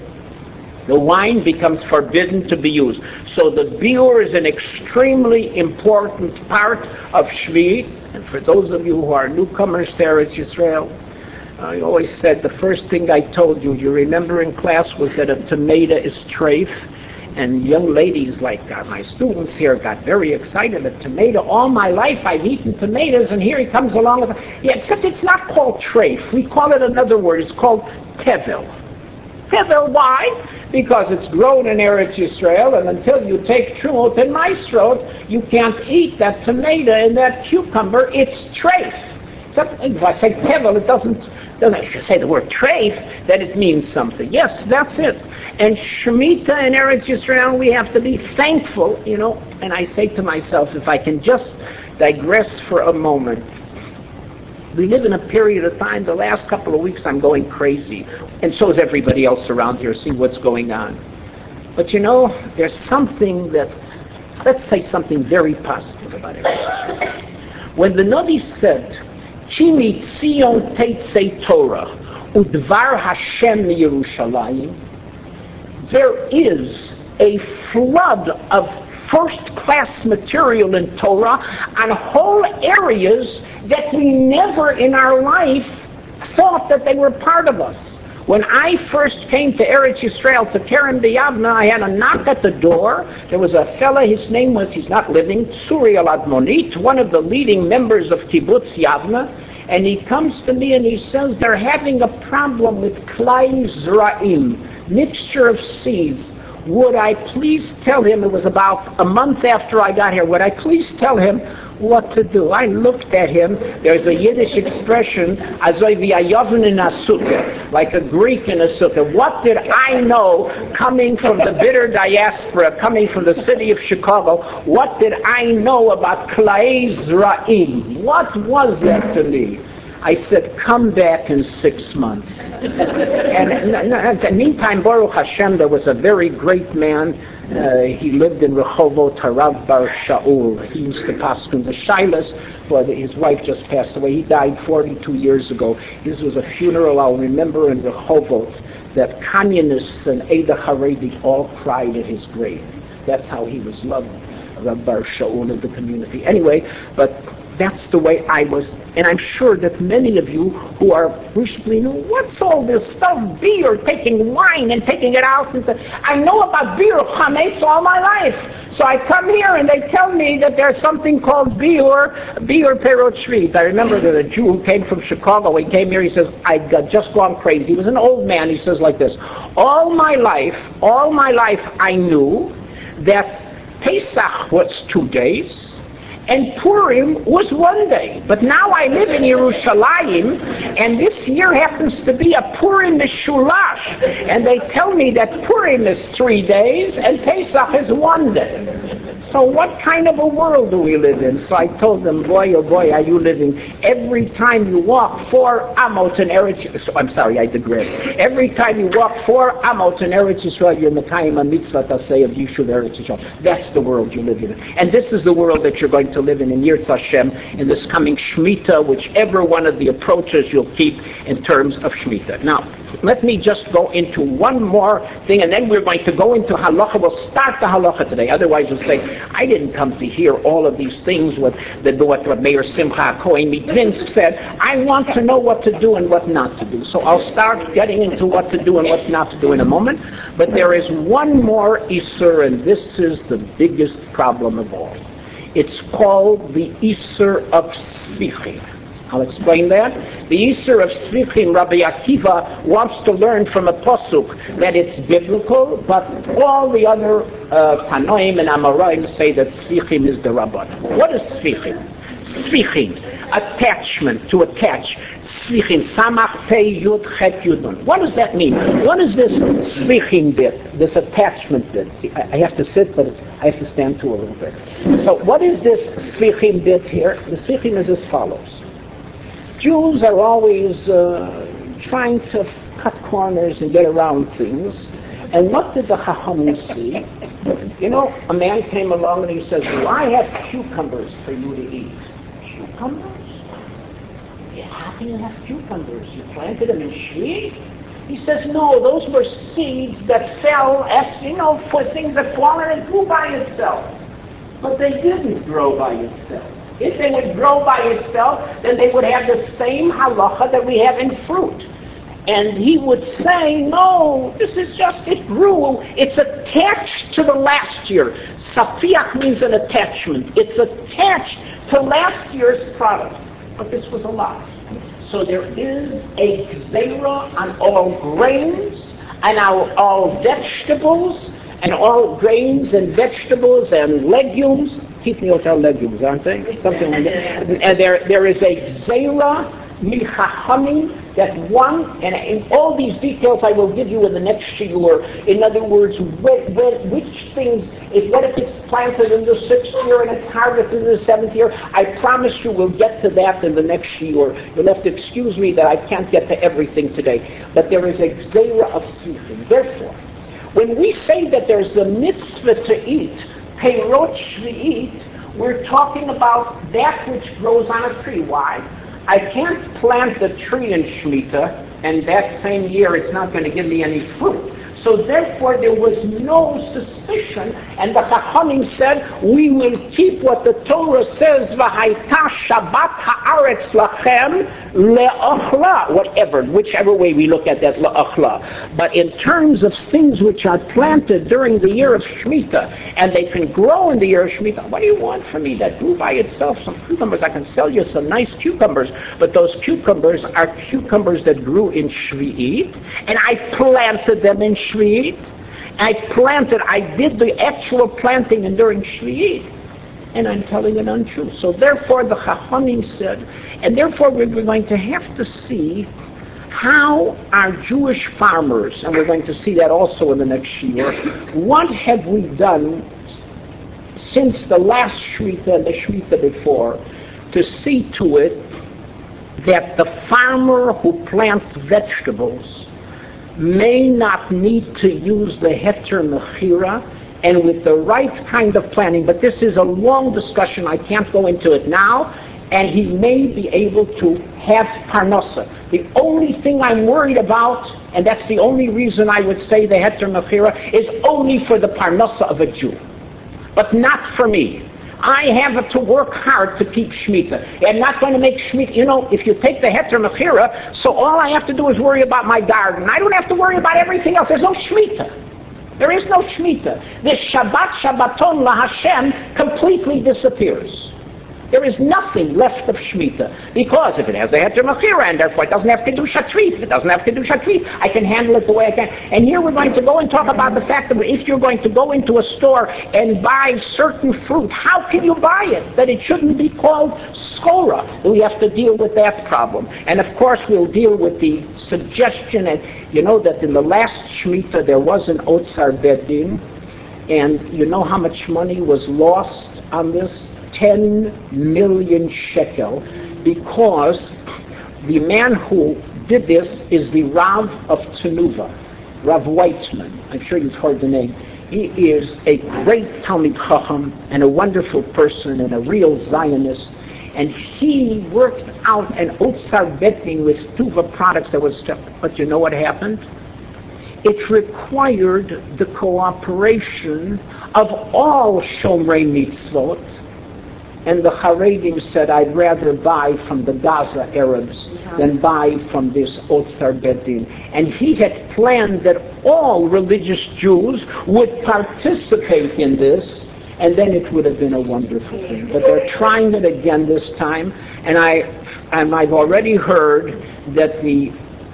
The wine becomes forbidden to be used. So the biur is an extremely important part of Shvi. And for those of you who are newcomers to Eretz Yisrael, I always said the first thing I told you, you remember in class, was that a tomato is treif. And young ladies like uh, my students here got very excited. A tomato, all my life I've eaten tomatoes, and here he comes along with, yeah, except it's not called treif. We call it another word. It's called tevel. Tevel, why? Because it's grown in Eretz Yisrael, and until you take Trumot and Maasrot, you can't eat that tomato and that cucumber. It's treif. Except if I say tevel, it doesn't. Doesn't if you say the word treif, then it means something. Yes, that's it. And Shemitah in Eretz Yisrael, we have to be thankful, you know. And I say to myself, if I can just digress for a moment. We live in a period of time, the last couple of weeks I'm going crazy. And so is everybody else around here, seeing what's going on. But you know, there's something that, let's say something very positive about Eretz Yisrael. When the Navi said, Ki mitzion teitzei Torah, udvar Hashem Yerushalayim, there is a flood of first-class material in Torah on whole areas that we never in our life thought that they were part of us. When I first came to Eretz Yisrael, to Keren B'Yavna, I had a knock at the door. There was a fella, his name was, he's not living, Tzuri Al-Admonit, one of the leading members of Kibbutz Yavna, and he comes to me and he says they're having a problem with Klai Zra'im, mixture of seeds. Would I please tell him, it was about a month after I got here, would I please tell him what to do? I looked at him. There's a Yiddish expression, azoi v'ayovin in a sukkah, like a Greek in a sukkah. What did I know coming from the bitter diaspora, coming from the city of Chicago, what did I know about Klai Zra'im? What was that to me? I said, come back in six months. And in the meantime, Baruch Hashem, there was a very great man. Uh, he lived in Rehovot, Harav Bar Shaul. He used to paskin the Shilas, but his wife just passed away. He died forty-two years ago. This was a funeral I'll remember in Rehovot, that communists and Eida Haredi all cried at his grave. That's how he was loved, Rav Bar Shaul, in the community. Anyway, but that's the way I was, and I'm sure that many of you who are recently know, what's all this stuff, beer, taking wine and taking it out? And I know about beer, chametz, all my life. So I come here and they tell me that there's something called beer, beer perot shvit. I remember that a Jew who came from Chicago, he came here, he says, I'd just gone crazy. He was an old man, he says like this, all my life, all my life I knew that Pesach was two days, and Purim was one day. But now I live in Yerushalayim, and this year happens to be a Purim Mishulash. And they tell me that Purim is three days, and Pesach is one day. So what kind of a world do we live in? So I told them, boy, oh boy, are you living. Every time you walk four amot in Eretz Yisrael, I'm sorry, I digress. Every time you walk four amot in Eretz Yisrael, you're Mekayim a mitzvah tasei of Yishuv Eretz Yisrael. That's the world you live in. And this is the world that you're going to live in in Yirtz Hashem, in this coming Shemitah, whichever one of the approaches you'll keep in terms of Shemitah. Now, let me just go into one more thing, and then we're going to go into halacha. We'll start the halacha today. Otherwise, you'll say, I didn't come to hear all of these things, what, the, what, what Mayor Simcha Cohen Mitvinsk said. I want to know what to do and what not to do. So I'll start getting into what to do and what not to do in a moment. But there is one more Isur, and this is the biggest problem of all. It's called the Isur of Sfichim. I'll explain that. The Isur of Sfichim, Rabbi Akiva wants to learn from a Pasuk that it's biblical, but all the other uh, Tanoim and Amoraim say that Sfichim is the Rabban. What is Sfichim? Sfichin, attachment, to attach. Sfichin, Samach Pei Yud Chet Yudun. What does that mean? What is this Sfichin bit, this attachment bit? See, I, I have to sit, but I have to stand too a little bit. So what is this Sfichin bit here? The Sfichin is as follows. Jews are always uh, trying to cut corners and get around things. And what did the Chachamim see? You know, a man came along and he says, well, I have cucumbers for you to eat. Cucumbers? Yeah, how can you have cucumbers? You planted them in Shvi? He says, no, those were seeds that fell, at, you know, for things that fall and it grew by itself. But they didn't grow by itself. If they would grow by itself, then they would have the same halacha that we have in fruit. And he would say, no, this is just, it grew. It's attached to the last year. Safiach means an attachment. It's attached to last year's products. But this was a lot. So there is a gzeira on all grains and all, all vegetables and all grains and vegetables and legumes. Keep me hotel legumes, aren't they? Something like that. And there, there is a gzeira Milchachamim, that one, and in all these details I will give you in the next shiur. In other words, when, when, which things, if what if it's planted in the sixth year and it's harvested in the seventh year? I promise you we'll get to that in the next shiur. You'll have to excuse me that I can't get to everything today. But there is a gzeira of sfichim. Therefore, when we say that there's a mitzvah to eat, peirot shvi'it, we're talking about that which grows on a tree. Why? I can't plant the tree in Shemitah, and that same year it's not going to give me any fruit. So therefore there was no suspicion, and the Chachamim said, we will keep what the Torah says, V'haita Shabbat ha'aretz lachem le'ochla, whatever, whichever way we look at that, le'ochla. But in terms of things which are planted during the year of Shemitah, and they can grow in the year of Shemitah, what do you want from me that grew by itself? Some cucumbers, I can sell you some nice cucumbers, but those cucumbers are cucumbers that grew in Shvi'it, and I planted them in Shvi'it. Shvi'it. I planted, I did the actual planting and during Shvi'it, and I'm telling an untruth. So therefore the Chachamim said, and therefore we're going to have to see how our Jewish farmers, and we're going to see that also in the next shiur, what have we done since the last Shemitah and the Shemitah before to see to it that the farmer who plants vegetables may not need to use the heter mechira, and with the right kind of planning, but this is a long discussion, I can't go into it now, and he may be able to have parnasa. The only thing I'm worried about, and that's the only reason I would say the heter mechira, is only for the parnasa of a Jew, but not for me. I have to work hard to keep Shemitah. I'm not going to make Shemitah, you know, if you take the heter mechira, so all I have to do is worry about my garden. I don't have to worry about everything else. There's no Shemitah. There is no Shemitah. This Shabbat, Shabbaton LaHashem completely disappears. There is nothing left of Shemitah, because if it has a heter mechira, and therefore it doesn't have to do shatrit, if it doesn't have to do shatrit, I can handle it the way I can. And here we're going to go and talk about the fact that if you're going to go into a store and buy certain fruit, how can you buy it? That it shouldn't be called skora. We have to deal with that problem. And of course we'll deal with the suggestion, and you know that in the last Shemitah there was an Otzar Bedin, and you know how much money was lost on this? ten million shekel, because the man who did this is the Rav of Tenuva, Rav Weitzman. I'm sure you've heard the name. He is a great Talmid Chacham and a wonderful person and a real Zionist. And he worked out an Otzar Betin with Tuva products that was, but you know what happened? It required the cooperation of all Shomrei Mitzvot. And the Haredim said, I'd rather buy from the Gaza Arabs than buy from this Otzar Bedin. And he had planned that all religious Jews would participate in this, and then it would have been a wonderful thing. But they're trying it again this time, and, I, and I've already heard that the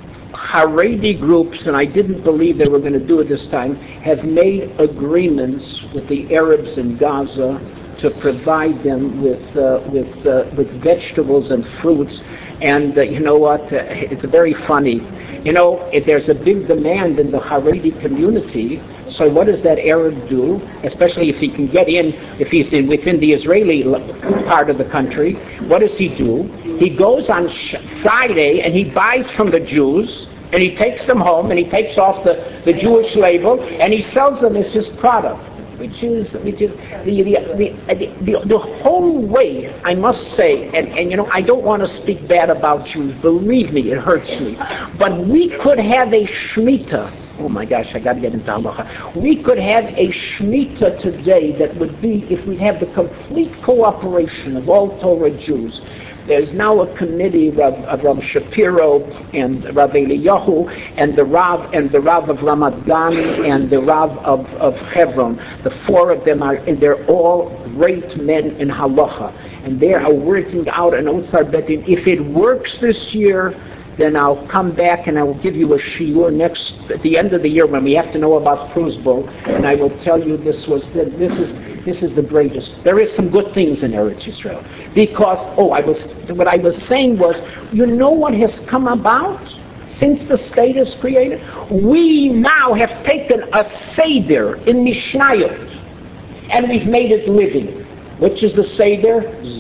Haredi groups, and I didn't believe they were going to do it this time, have made agreements with the Arabs in Gaza to provide them with uh, with uh, with vegetables and fruits. And uh, you know what? Uh, it's very funny. You know, if there's a big demand in the Haredi community. So what does that Arab do? Especially if he can get in, if he's in within the Israeli part of the country. What does he do? He goes on sh- Friday and he buys from the Jews. And he takes them home, and he takes off the, the Jewish label, and he sells them as his product, which is which is the the the, the, the whole way. I must say, and, and you know, I don't want to speak bad about Jews. Believe me, it hurts me. But we could have a Shemitah. Oh my gosh, I got to get into halacha. We could have a Shemitah today that would be if we have the complete cooperation of all Torah Jews. There's now a committee of, of Rav Shapiro and Rav Eliyahu and the Rav and the Rav of Ramat Gan and the Rav of, of Hebron. The four of them are, and they're all great men in halacha, and they are working out an Otzar Betin. If it works this year, then I'll come back and I will give you a shiur next at the end of the year when we have to know about Prusbo, and I will tell you this was the, this is this is the greatest. There is some good things in Eretz Yisrael because oh I was what I was saying was, you know what has come about since the state is created? We now have taken a seder in Mishnayot and we've made it living. Which is the seder?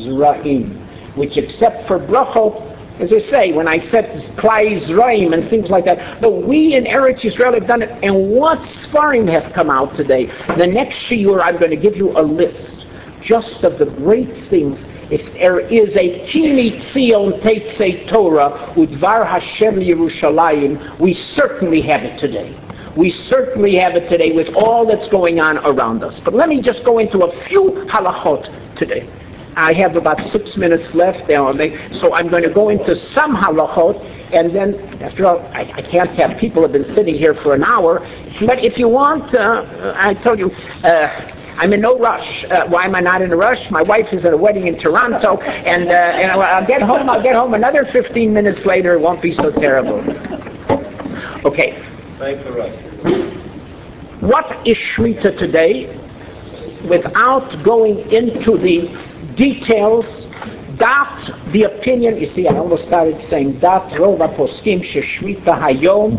Zra'im, which except for brachot, as I say, when I said Klai Yisrael and things like that, but we in Eretz Yisrael have done it. And what Sfarim have come out today? The next shiur, I'm going to give you a list just of the great things. If there is a Kimi Tzion Teitzei Torah Udvar Hashem Yerushalayim, we certainly have it today. We certainly have it today with all that's going on around us. But let me just go into a few halachot today. I have about six minutes left there, so I'm going to go into some halachot, and then, after all, I, I can't have people have been sitting here for an hour. But if you want, uh, I told you, uh, I'm in no rush. Uh, why am I not in a rush? My wife is at a wedding in Toronto, and, uh, and I'll get home. I'll get home another fifteen minutes later. It won't be so terrible. Okay. Same for us. What is Shemitah today? Without going into the details, dat the opinion, you see I almost started saying dat rova poskim sheshmita hayom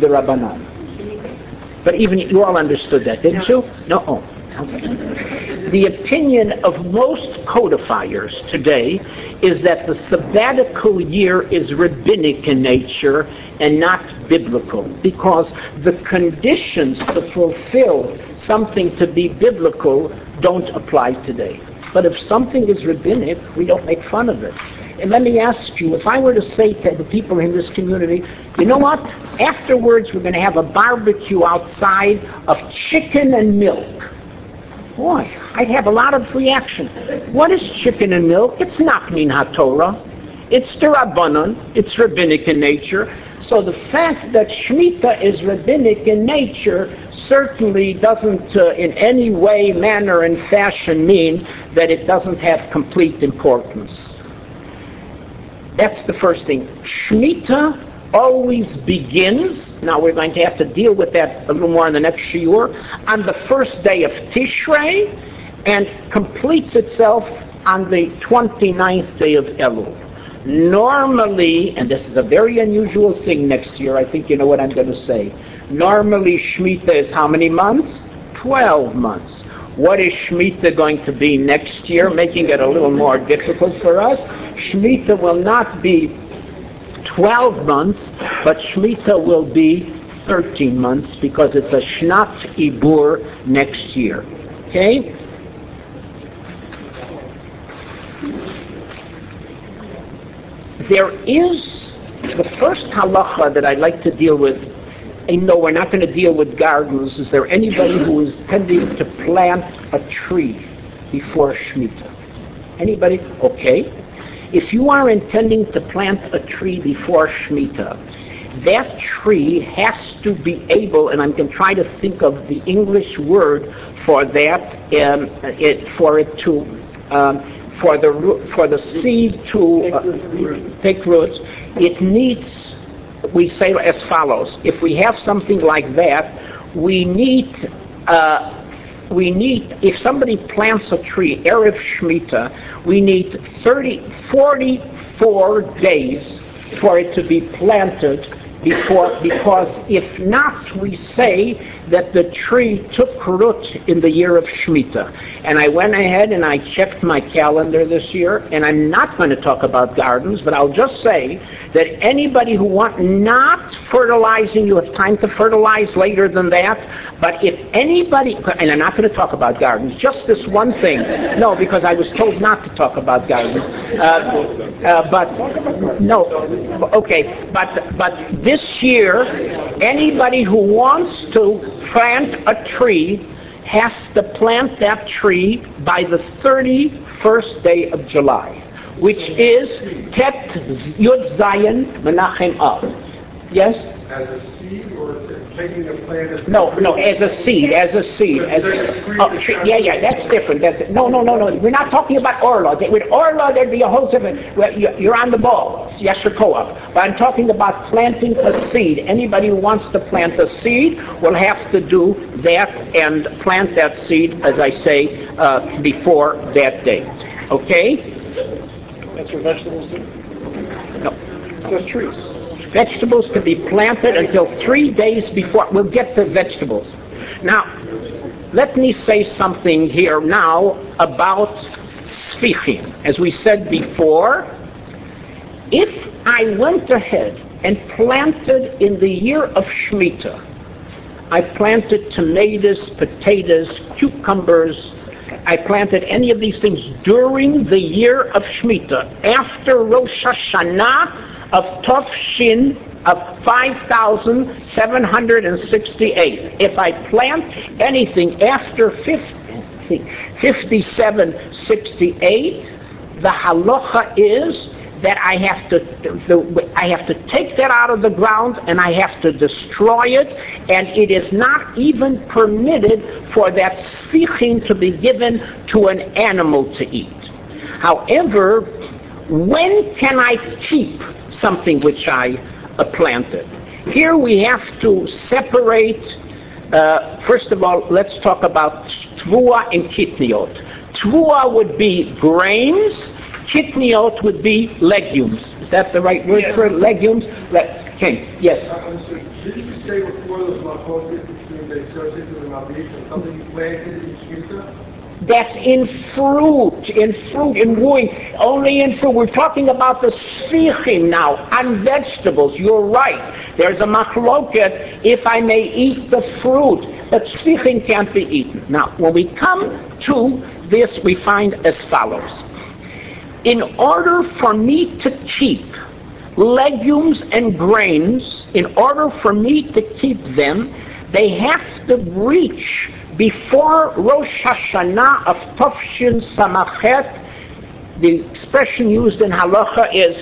midrabanan. But even you all understood that, didn't you? No. Oh, okay. The opinion of most codifiers today is that the sabbatical year is rabbinic in nature and not biblical, because the conditions to fulfill something to be biblical don't apply today. But if something is rabbinic, we don't make fun of it. And let me ask you, if I were to say to the people in this community, you know what? Afterwards, we're going to have a barbecue outside of chicken and milk. Boy, I'd have a lot of reaction. What is chicken and milk? It's not min haTorah. It's D'Rabbanan. It's rabbinic in nature. So the fact that Shemitah is rabbinic in nature certainly doesn't uh, in any way, manner, and fashion mean that it doesn't have complete importance. That's the first thing. Shemitah always begins, now we're going to have to deal with that a little more in the next shiur, on the first day of Tishrei, and completes itself on the twenty-ninth day of Elul. Normally, and this is a very unusual thing next year, I think you know what I'm going to say. Normally, Shemitah is how many months? twelve months. What is Shemitah going to be next year, making it a little more difficult for us? Shemitah will not be twelve months, but Shemitah will be thirteen months, because it's a Shnat Ibur next year. Okay? There is the first halacha that I'd like to deal with. I know we're not going to deal with gardens. Is there anybody who is intending to plant a tree before Shemitah? Anybody? Okay. If you are intending to plant a tree before Shemitah, that tree has to be able, and I'm going to try to think of the English word for that, um, it, for it to, um, for the for the seed to uh, take roots. It needs, we say as follows: if we have something like that, we need uh, we need, if somebody plants a tree, Erev Shemitah, we need thirty, forty-four days for it to be planted before, because if not, we say that the tree took root in the year of Shemitah. And I went ahead and I checked my calendar this year, and I'm not going to talk about gardens, but I'll just say that anybody who wants not fertilizing, you have time to fertilize later than that, but if anybody, and I'm not going to talk about gardens, just this one thing, no, because I was told not to talk about gardens, uh, uh, but, no, okay, but, but this year, anybody who wants to plant a tree has to plant that tree by the thirty-first day of July, which is Tet Yud Zayin Menachem Av. Yes? As a seed, or taking a plant as No, no, as a seed, as a seed. As a, oh, yeah, yeah, that's different. That's no, no, no, no. We're not talking about Orla. With Orla, there'd be a whole different. Well, you're on the ball. Yes, Koach. But I'm talking about planting a seed. Anybody who wants to plant a seed will have to do that and plant that seed, as I say, uh, before that date. Okay? That's what vegetables do? No. Just trees. Vegetables can be planted until three days before. We'll get to vegetables. Now, let me say something here now about Sfichim. As we said before, if I went ahead and planted in the year of Shemitah, I planted tomatoes, potatoes, cucumbers, I planted any of these things during the year of Shemitah, after Rosh Hashanah of Tovshin of five thousand seven hundred sixty-eight. If I plant anything after fifty-seven sixty-eight, the halacha is that I have to the, I have to take that out of the ground and I have to destroy it, and it is not even permitted for that sfichin to be given to an animal to eat. However, when can I keep something which I uh, planted? Here we have to separate, uh, first of all, let's talk about tvua and kitniot. Tvua would be grains, kitniot would be legumes. Is that the right word? Yes. For legumes? Le- okay, yes. Uh, so didn't you say before those machloket between the associated and the mabit and something you planted in Shemitah? That's in fruit, in fruit, in wooing, only in fruit. We're talking about the sfichim now, on vegetables. You're right. There's a machloket if I may eat the fruit, but sfichim can't be eaten. Now, when we come to this, we find as follows. In order for me to keep legumes and grains, in order for me to keep them, they have to reach before Rosh Hashanah of Tovshin Samachet. The expression used in halacha is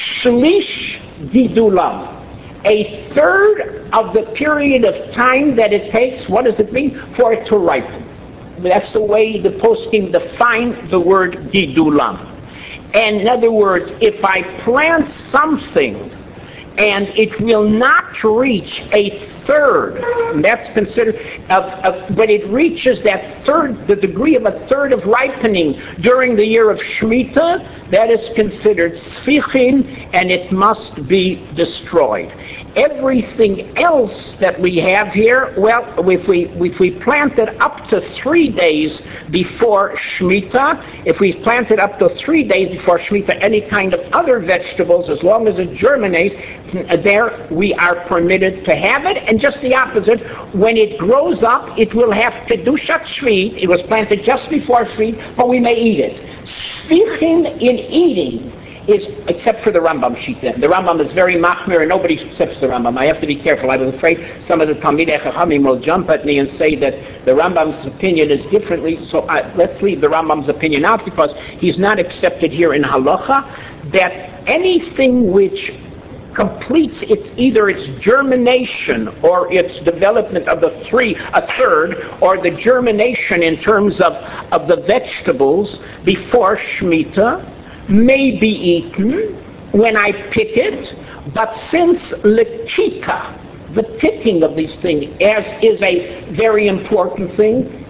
shlish gidulam, a third of the period of time that it takes. What does it mean? For it to ripen. That's the way the poskim define the word gidulam. And in other words, if I plant something and it will not reach a third, and that's considered, of, of, but it reaches that third, the degree of a third of ripening during the year of Shemitah, that is considered sfichin, and it must be destroyed. Everything else that we have here, well, if we if we plant it up to three days before Shemitah, if we plant it up to three days before Shemitah, any kind of other vegetables, as long as it germinates, there we are permitted to have it. And just the opposite, when it grows up, it will have kedushat shvit. It was planted just before shvit, but we may eat it. Sfichin in eating is, except for the Rambam Shita. The Rambam is very machmir, and nobody accepts the Rambam. I have to be careful. I was afraid some of the Talmidei Chachamim will jump at me and say that the Rambam's opinion is differently. So I, let's leave the Rambam's opinion out, because he's not accepted here in halacha. That anything which completes its either its germination or its development of the three a third, or the germination in terms of of the vegetables before Shemitah may be eaten when I pick it. But since lekita, the picking of these things, as is a very important thing,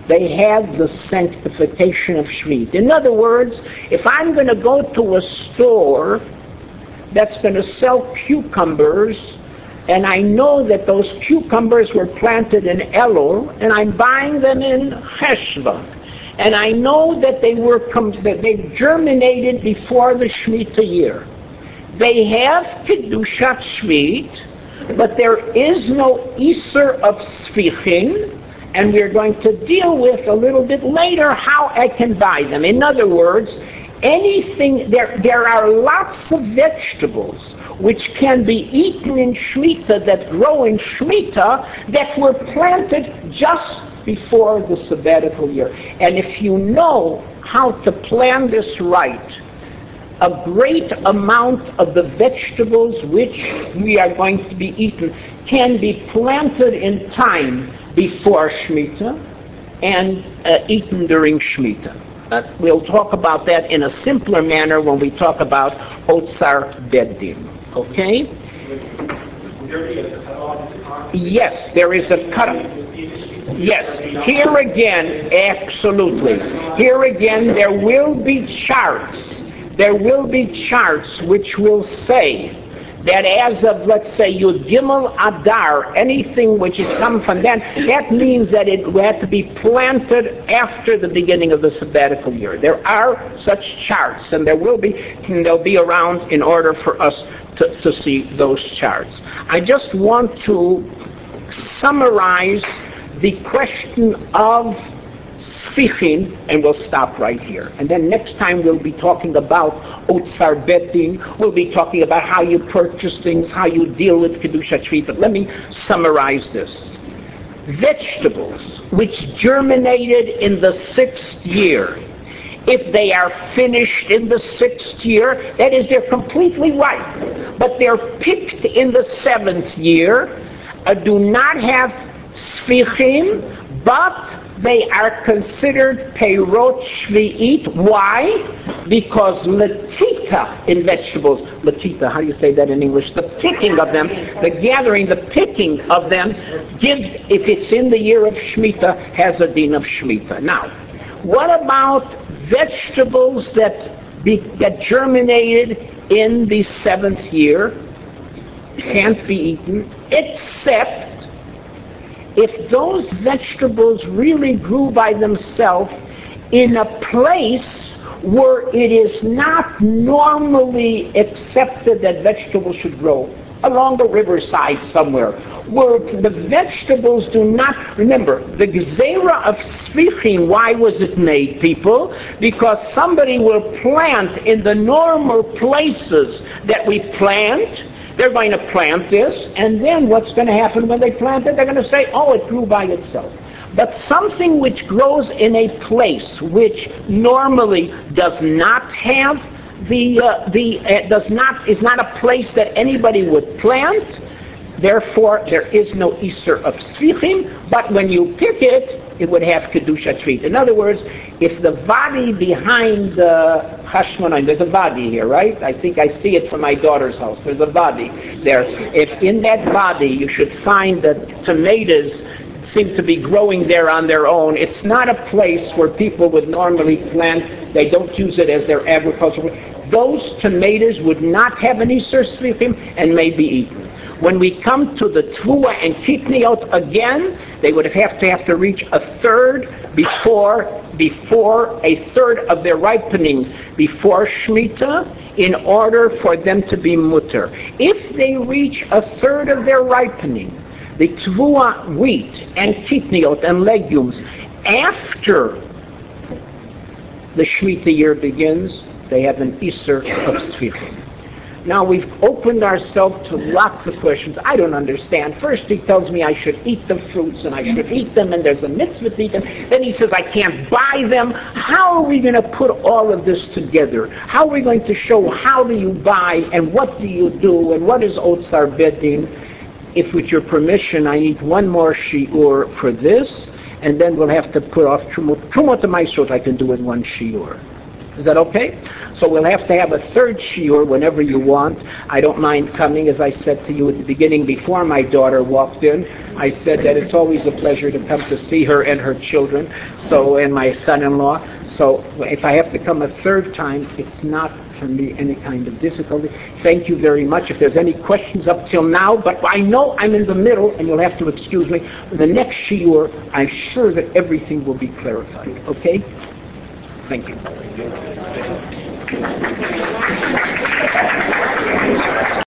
they have the sanctification of Shemitah. In other words, if I'm going to go to a store that's going to sell cucumbers, and I know that those cucumbers were planted in Elul, and I'm buying them in Cheshvan, and I know that they were com- that they germinated before the Shemitah year. They have Kedushat Shvit, but there is no Iser of Sfichin, and we're going to deal with a little bit later how I can buy them. In other words, anything, there, there are lots of vegetables which can be eaten in Shemitah, that grow in Shemitah, that were planted just before the sabbatical year. And if you know how to plan this right, a great amount of the vegetables which we are going to be eaten can be planted in time before Shemitah and uh, eaten during Shemitah. Uh, we'll talk about that in a simpler manner when we talk about Otsar Beddin. Okay? Yes, there is a cutoff. Yes, here again, absolutely. Here again, there will be charts. There will be charts which will say that as of, let's say, Yud Gimel Adar, anything which has come from then, that means that it had to be planted after the beginning of the sabbatical year. There are such charts, and there will be, and they'll be around in order for us to, to see those charts. I just want to summarize the question of Sfichin, and we'll stop right here. And then next time we'll be talking about Otsar Betin, we'll be talking about how you purchase things, how you deal with Kedushat Shvit. But let me summarize this. Vegetables which germinated in the sixth year, if they are finished in the sixth year, that is, they're completely ripe, but they're picked in the seventh year, uh, do not have Sfichim, but they are considered Peirot Shvi'it. Why? Because Latita in vegetables, Latita, how do you say that in English? The picking of them, the gathering, the picking of them gives, if it's in the year of Shemitah, has a din of Shemitah. Now, what about vegetables that, be, that germinated in the seventh year? Can't be eaten, except if those vegetables really grew by themselves in a place where it is not normally accepted that vegetables should grow, along the riverside somewhere, where the vegetables do not, remember, the Gezerah of Sfichim, why was it made, people? Because somebody will plant in the normal places that we plant. They're going to plant this, and then what's going to happen when they plant it? They're going to say, oh, it grew by itself. But something which grows in a place which normally does not have the, uh, the uh, does not, is not a place that anybody would plant, therefore there is no Iser of Sfichim, but when you pick it, it would have Kedushat Shvit. In other words, if the vadi behind the Hashmonaim, there's a vadi here, right? I think I see it from my daughter's house. There's a vadi there. If in that vadi you should find that tomatoes seem to be growing there on their own, it's not a place where people would normally plant. They don't use it as their agricultural. Those tomatoes would not have any Iser Sfichim and may be eaten. When we come to the Tvua and Kitniot again, they would have to have to reach a third before before a third of their ripening before Shemitah in order for them to be mutter. If they reach a third of their ripening, the Tvua wheat and Kitniot and legumes after the Shemitah year begins, they have an Iser of Sfichim. Now we've opened ourselves to lots of questions. I don't understand. First he tells me I should eat the fruits and I should eat them and there's a mitzvah to eat them. Then he says I can't buy them. How are we going to put all of this together? How are we going to show how do you buy and what do you do and what is Otsar Beddin? If with your permission I need one more shiur for this, and then we'll have to put off Trumot Trumot Maisot I can do in one shiur. Is that okay? So we'll have to have a third shiur whenever you want. I don't mind coming. As I said to you at the beginning, before my daughter walked in, I said that it's always a pleasure to come to see her and her children, so, and my son-in-law. So if I have to come a third time, it's not for me any kind of difficulty. Thank you very much. If there's any questions up till now, but I know I'm in the middle, and you'll have to excuse me. The next shiur, I'm sure that everything will be clarified. Okay? Thank you.